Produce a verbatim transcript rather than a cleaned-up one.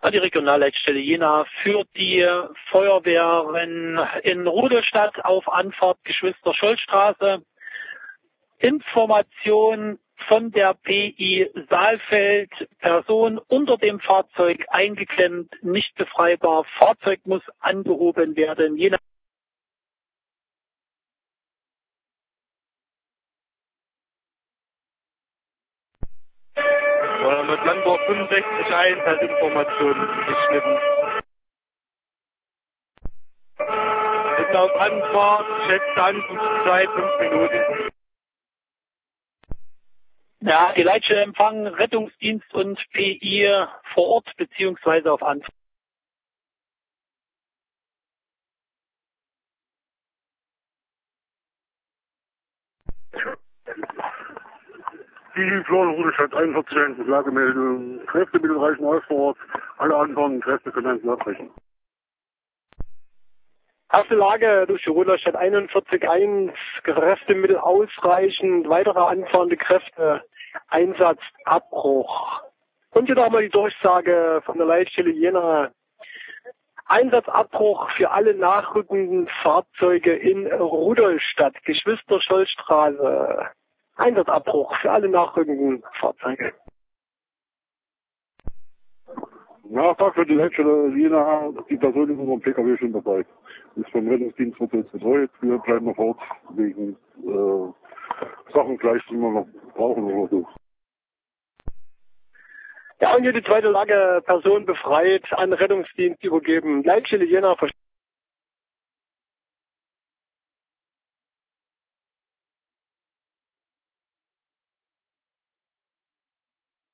Die Regionalleitstelle Jena führt die Feuerwehren in Rudolstadt auf Anfahrt Geschwister-Scholl-Straße. Information von der P I Saalfeld, Person unter dem Fahrzeug eingeklemmt, nicht befreibar, Fahrzeug muss angehoben werden. Jena mit Landburg fünfundsechzig eins als Information geschnitten. Ist auf Anfahrt, schätzt Ankunftszeit fünf Minuten. Ja, die Leitstelle empfangen Rettungsdienst und P I vor Ort beziehungsweise auf Anfahrt. Die Flora-Rudolstadt einundvierzig eins mit Lagemeldung. Kräftemittel reichen aus vor Ort. Alle anderen Kräfte können abbrechen. Erste Lage durch die Rudolstadt einundvierzig eins, Kräftemittel ausreichend, weitere anfahrende Kräfte, Einsatz, Abbruch. Und hier nochmal die Durchsage von der Leitstelle Jena. Einsatzabbruch für alle nachrückenden Fahrzeuge in Rudolstadt, Geschwister-Scholl-Straße. Einsatzabbruch für alle nachrückenden Fahrzeuge. Nachtrag für die Leitstelle Jena, die Person ist unserem P K W schon dabei. Ist vom Rettungsdienst wird jetzt betreut. Wir bleiben noch fort wegen äh, Sachen gleich, die wir noch brauchen oder so. Ja, und hier die zweite Lage, Person befreit, an Rettungsdienst übergeben. Leitstelle Jena.